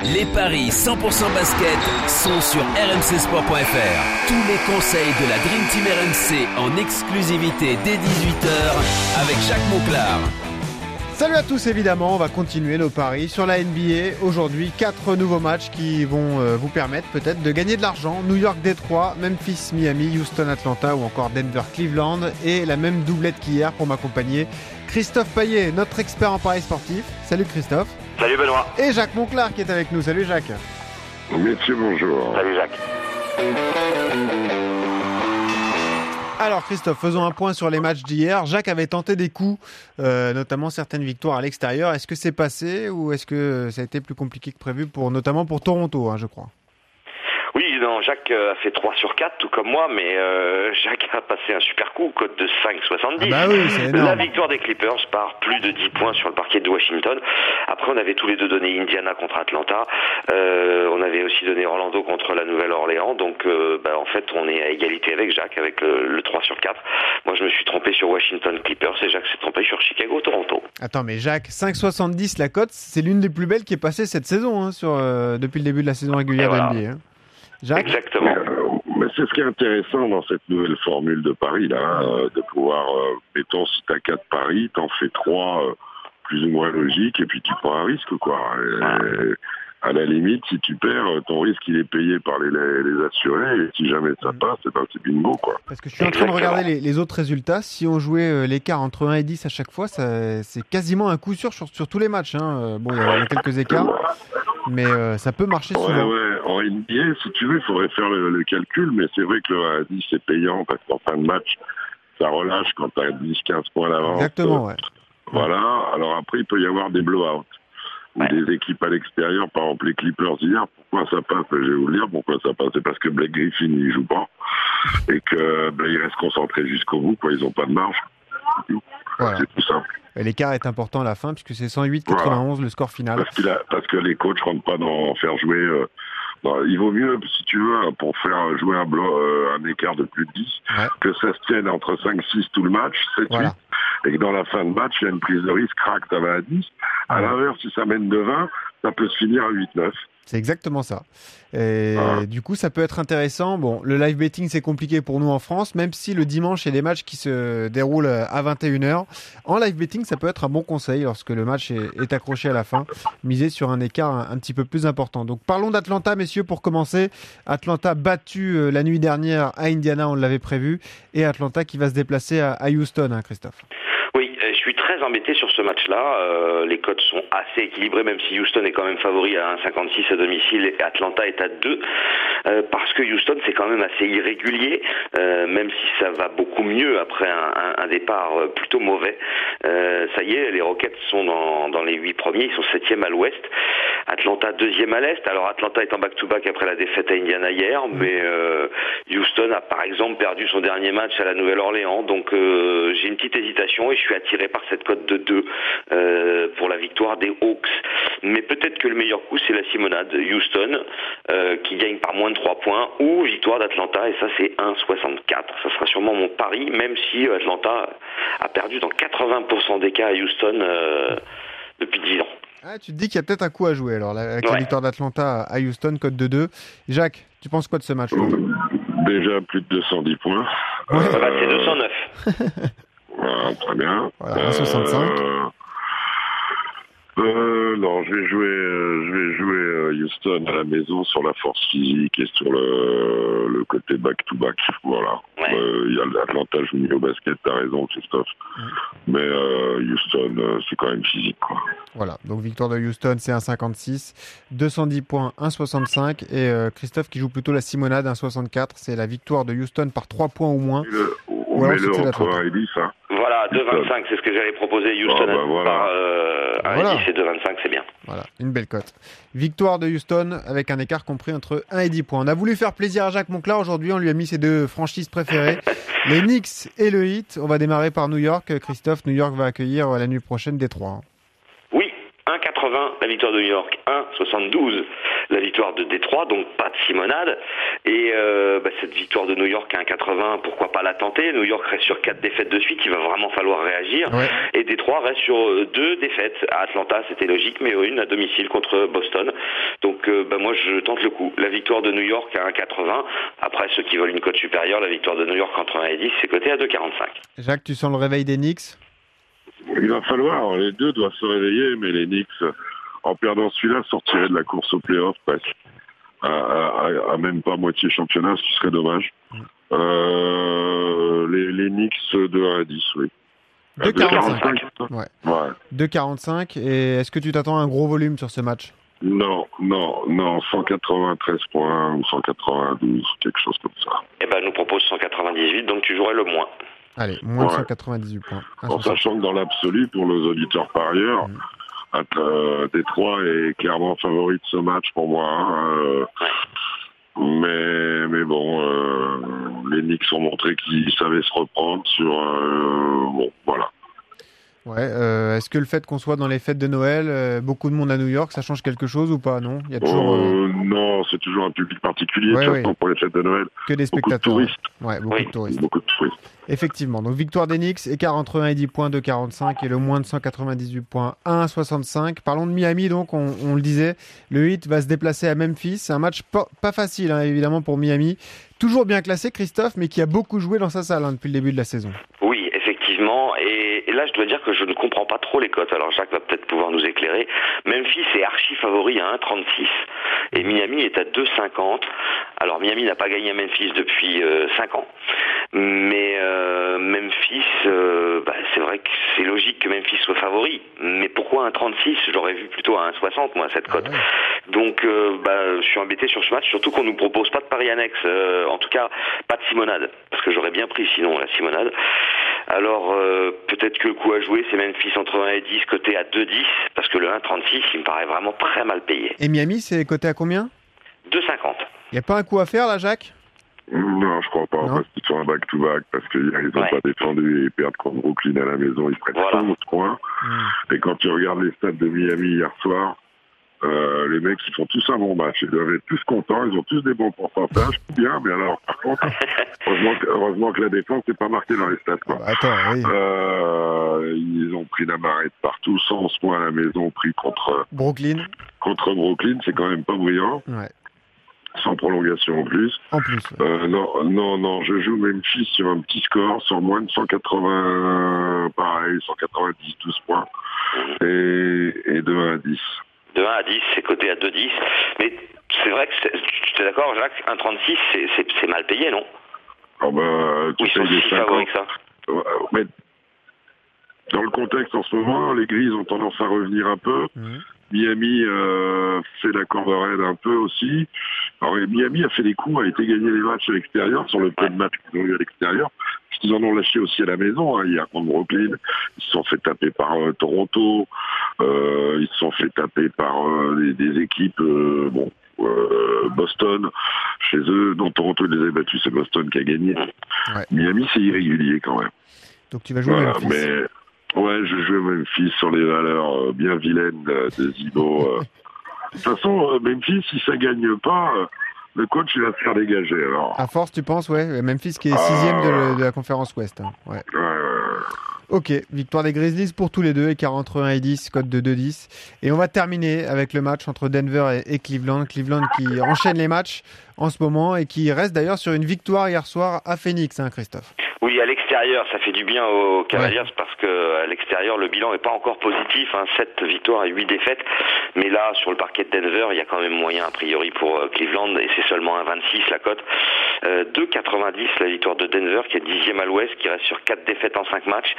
Les paris 100% basket sont sur rmcsport.fr. Tous les conseils de la Dream Team RMC en exclusivité dès 18h avec Jacques Monclar. Salut à tous, évidemment, on va continuer nos paris sur la NBA. Aujourd'hui, 4 nouveaux matchs qui vont vous permettre peut-être de gagner de l'argent. New York, Détroit, Memphis, Miami, Houston, Atlanta ou encore Denver, Cleveland. Et la même doublette qu'hier pour m'accompagner. Christophe Payet, notre expert en paris sportif. Salut Christophe. Salut Benoît. Et Jacques Monclar qui est avec nous. Salut Jacques. Messieurs, bonjour. Salut Jacques. Alors Christophe, faisons un point sur les matchs d'hier. Jacques avait tenté des coups, notamment certaines victoires à l'extérieur. Est-ce que c'est passé ou est-ce que ça a été plus compliqué que prévu, notamment pour Toronto, je crois? Oui, non, Jacques a fait 3 sur 4, tout comme moi, mais Jacques a passé un super coup, cote de 5,70. Ah bah oui, c'est énorme. La victoire des Clippers par plus de 10 points sur le parquet de Washington. Après, on avait tous les deux donné Indiana contre Atlanta. On avait aussi donné Orlando contre la Nouvelle-Orléans. Donc, en fait, on est à égalité avec Jacques, avec le 3 sur 4. Moi, je me suis trompé sur Washington Clippers et Jacques s'est trompé sur Chicago-Toronto. Attends, mais Jacques, 5,70 la cote, c'est l'une des plus belles qui est passée cette saison, depuis le début de la saison régulière de NBA. Jacques ? Exactement. Mais c'est ce qui est intéressant dans cette nouvelle formule de paris, là, de pouvoir, mettons, si tu as 4 paris, t'en fais 3 plus ou moins logiques, et puis tu prends un risque, quoi. Et, à la limite, si tu perds, ton risque, il est payé par les assurés, et si jamais ça passe, c'est bingo, quoi. Parce que je suis en train de regarder les autres résultats. Si on jouait l'écart entre 1 et 10 à chaque fois, c'est quasiment un coup sûr sur tous les matchs. Bon, il y a quelques écarts, mais ça peut marcher souvent. Ouais. En NBA, si tu veux, il faudrait faire le calcul, mais c'est vrai que le 1 à 10, c'est payant, parce qu'en fin de match, ça relâche quand tu as 10-15 points d'avance. Exactement, ouais. Voilà. Alors après, il peut y avoir des blowouts. Ou des équipes à l'extérieur, par exemple les Clippers hier. Pourquoi ça passe? Je vais vous le dire pourquoi ça passe. C'est parce que Blake Griffin, il joue pas. Et que il reste concentré jusqu'au bout, quoi. Ils ont pas de marge. Voilà. C'est tout simple. Et l'écart est important à la fin, puisque c'est 108-91 le score final. Parce que les coachs rentrent pas dans faire jouer... il vaut mieux, si tu veux, pour faire jouer un écart de plus de 10, que ça se tienne entre 5-6 tout le match, 7-8, voilà. Et que dans la fin de match, il y a une prise de risque, crac, ça va à 10. À l'inverse, si ça mène de 20, ça peut se finir à 8-9. C'est exactement ça. Et du coup, ça peut être intéressant. Bon, le live betting, c'est compliqué pour nous en France, même si le dimanche, il y a des matchs qui se déroulent à 21h. En live betting, ça peut être un bon conseil lorsque le match est accroché à la fin. Miser sur un écart un petit peu plus important. Donc, parlons d'Atlanta, messieurs, pour commencer. Atlanta battu la nuit dernière à Indiana, on l'avait prévu. Et Atlanta qui va se déplacer à Houston, Christophe. Oui, je suis très embêté sur ce match-là. Les cotes sont assez équilibrées, même si Houston est quand même favori à 1,56 à domicile et Atlanta est à 2. Parce que Houston, c'est quand même assez irrégulier, même si ça va beaucoup mieux après un départ plutôt mauvais. Ça y est, les Rockets sont dans les 8 premiers, ils sont 7e à l'ouest. Atlanta 2e à l'est. Alors Atlanta est en back-to-back après la défaite à Indiana hier, mais Houston a par exemple perdu son dernier match à la Nouvelle-Orléans. Donc j'ai une petite hésitation et je suis attiré par cette cote de 2 pour la victoire des Hawks. Mais peut-être que le meilleur coup, c'est la simonade. Houston qui gagne par moins de 3 points ou victoire d'Atlanta, et ça c'est 1,64. Ça sera sûrement mon pari, même si Atlanta a perdu dans 80% des cas à Houston depuis 10 ans. Tu te dis qu'il y a peut-être un coup à jouer alors avec la victoire d'Atlanta à Houston, cote de 2. Jacques, tu penses quoi de ce match? Déjà plus de 210 points. C'est 209. Voilà, très bien. Voilà, 1,65. Non, je vais jouer Houston à la maison sur la force physique et sur le côté back-to-back. Voilà. Il y a l'Atlanta joue mieux au basket, t'as raison, Christophe. Mais Houston, c'est quand même physique, quoi. Voilà, donc victoire de Houston, c'est 1,56. 210 points, 1,65. Et Christophe qui joue plutôt la simonade, 1,64. C'est la victoire de Houston par 3 points ou moins. On met-le entre 1 et 10, hein. Voilà, 2,25, c'est ce que j'allais proposer. Houston par 1 et 10 et 2,25, c'est bien. Voilà, une belle cote. Victoire de Houston avec un écart compris entre 1 et 10 points. On a voulu faire plaisir à Jacques Monclar. Aujourd'hui, on lui a mis ses 2 franchises préférées, les Knicks et le Heat. On va démarrer par New York. Christophe, New York va accueillir la nuit prochaine Détroit. Oui, 1,80 la victoire de New York, 1,72 la victoire de Détroit, donc pas de simonade. Et cette victoire de New York à 1,80, pourquoi pas la tenter? New York reste sur 4 défaites de suite, il va vraiment falloir réagir. Ouais. Et Détroit reste sur 2 défaites. À Atlanta, c'était logique, mais une à domicile contre Boston. Donc moi je tente le coup. La victoire de New York à 1,80. Après, ceux qui veulent une cote supérieure, la victoire de New York entre 1 et 10, c'est coté à 2,45. Jacques, tu sens le réveil des Knicks? Il va falloir, les deux doivent se réveiller, mais les Knicks, en perdant celui-là, sortiraient de la course au play-off presque. À même pas moitié championnat, ce qui serait dommage. Les Knicks de 1 à 10, oui. 2,45. Ouais. 2,45. Et est-ce que tu t'attends à un gros volume sur ce match? Non, 193 points ou 192, quelque chose comme ça. Eh ben, nous propose 198, donc tu jouerais le moins. Allez, moins de 198 points. En sachant que dans l'absolu, pour les auditeurs parieurs, Détroit est clairement favori de ce match pour moi. Mais bon, les Knicks ont montré qu'ils savaient se reprendre sur... bon, voilà. Ouais, est-ce que le fait qu'on soit dans les fêtes de Noël, beaucoup de monde à New York, ça change quelque chose ou pas? Non, il y a toujours non, c'est toujours un public particulier, pour les fêtes de Noël. Que des spectateurs. Beaucoup de touristes. Ouais, beaucoup de touristes. Effectivement. Donc victoire des Knicks, écart entre 1 et 10 points de 45 et le moins de 198 points 1,65. Parlons de Miami, donc on le disait, le Heat va se déplacer à Memphis. C'est un match pas facile, évidemment, pour Miami. Toujours bien classé, Christophe, mais qui a beaucoup joué dans sa salle depuis le début de la saison. Oui, effectivement. Et là, je dois dire que je ne comprends pas trop les cotes. Alors Jacques va peut-être pouvoir nous éclairer. Memphis est archi favori à 1,36 et Miami est à 2,50. Alors Miami n'a pas gagné à Memphis depuis 5 ans. Mais Memphis, c'est vrai que c'est logique que Memphis soit favori. Mais pourquoi 1,36? J'aurais vu plutôt à 1,60 moi cette cote. Donc je suis embêté sur ce match, surtout qu'on nous propose pas de pari annexe, en tout cas pas de simonade, parce que j'aurais bien pris sinon la simonade. Alors peut-être que le coup à jouer c'est Memphis entre 1 et 10 coté à 2,10, parce que le 1,36 il me paraît vraiment très mal payé. Et Miami c'est coté à combien? 2,50. Il n'y a pas un coup à faire là, Jacques? Non, je crois pas. Parce qu'ils sont un back-to-back, parce qu'ils n'ont pas défendu et perdent contre Brooklyn à la maison. Ils prennent 11 points. Et quand tu regardes les stats de Miami hier soir, les mecs, ils font tous un bon match. Ils doivent être tous contents. Ils ont tous des bons pourcentages. Bien, mais alors, par contre, heureusement que la défense n'est pas marquée dans les stats. Quoi. Ils ont pris la marée de partout. 111 points à la maison pris contre Brooklyn. C'est quand même pas brillant. Ouais. Sans prolongation en plus. Non, je joue Memphis sur un petit score, sur moins de 180, pareil, 190, 12 points, et de 1 à 10. De 1 à 10, c'est coté à 2,10. Mais c'est vrai que, tu es d'accord, Jacques, 1,36, c'est mal payé, non? Ils sont si favoris que ça. Mais dans le contexte en ce moment, les Grises ont tendance à revenir un peu. Miami fait la corde raide un peu aussi. Alors Miami a fait des coups, a été gagner les matchs à l'extérieur, sur le peu de matchs qu'ils ont eu à l'extérieur, parce qu'ils en ont lâché aussi à la maison, hier contre Brooklyn. Ils se sont fait taper par Toronto, ils se sont fait taper par des équipes, Boston, chez eux, dont Toronto les avait battus, c'est Boston qui a gagné. Miami, c'est irrégulier quand même. Donc tu vas jouer Memphis. Ouais, je joue Memphis sur les valeurs bien vilaines de Zibo. De toute façon, Memphis, si ça gagne pas, le coach il va se faire dégager. Alors. À force, tu penses, ouais. Memphis qui est 6e de la conférence Ouest. Ouais. Ok, victoire des Grizzlies pour tous les deux, écart entre 1 et 10, cote de 2,10. Et on va terminer avec le match entre Denver et Cleveland. Cleveland qui enchaîne les matchs en ce moment et qui reste d'ailleurs sur une victoire hier soir à Phoenix, Christophe. Oui, à l'extérieur, ça fait du bien aux Cavaliers parce que à l'extérieur, le bilan n'est pas encore positif, 7 victoires et 8 défaites. Mais là, sur le parquet de Denver, il y a quand même moyen a priori pour Cleveland et c'est seulement 1,26 la cote. 2,90 la victoire de Denver qui est 10e à l'ouest, qui reste sur 4 défaites en 5 matchs.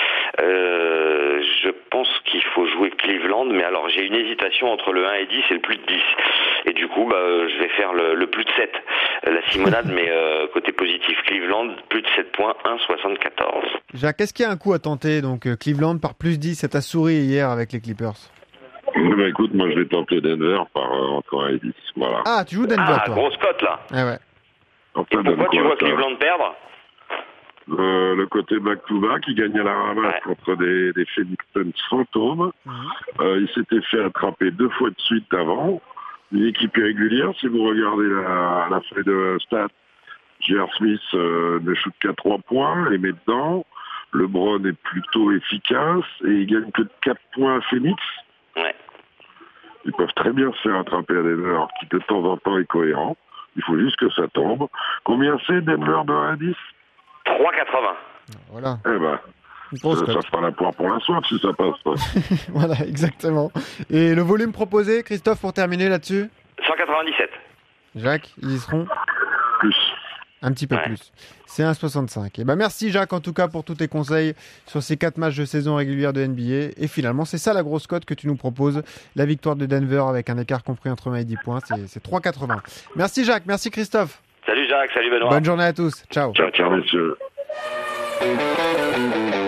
Je pense qu'il faut jouer Cleveland, mais alors j'ai une hésitation entre le 1 et 10 et le plus de 10. Et du coup, je vais faire le plus de 7. La simonade, mais côté positif, Cleveland, plus de 7 points, 1,74. Jacques, est-ce qu'il y a un coup à tenter? Donc Cleveland par plus 10, ça t'a souri hier avec les Clippers? Écoute, moi je vais tenter Denver par entre 1 et 10. Voilà. Ah, tu joues Denver, toi? Grosse cote là. Ouais. Et pourquoi tu vois Cleveland perdre? Le côté back-to-back, il gagne à la ramasse contre des Phoenix Suns fantômes. Il s'était fait attraper 2 fois de suite avant. Une équipe irrégulière, si vous regardez la feuille de stats, J.R. Smith ne shoot qu'à 3 points, les met dedans. LeBron est plutôt efficace et il gagne que de 4 points à Phoenix. Ils peuvent très bien se faire attraper à Denver, qui de temps en temps est cohérent. Il faut juste que ça tombe. Combien c'est Denver de 1 à 10? 3,80. Voilà. Eh ben, ça fera la poire pour la soif si ça passe. Voilà, exactement. Et le volume proposé, Christophe, pour terminer là-dessus? 197. Jacques, ils y seront? Plus. Un petit peu plus. C'est 1,65. Et ben merci Jacques en tout cas pour tous tes conseils sur ces 4 matchs de saison régulière de NBA. Et finalement, c'est ça la grosse cote que tu nous proposes. La victoire de Denver avec un écart compris entre 20 et 10 points, c'est 3,80. Merci Jacques, merci Christophe. Salut Jacques, salut Benoît. Bonne journée à tous. Ciao. Ciao, messieurs.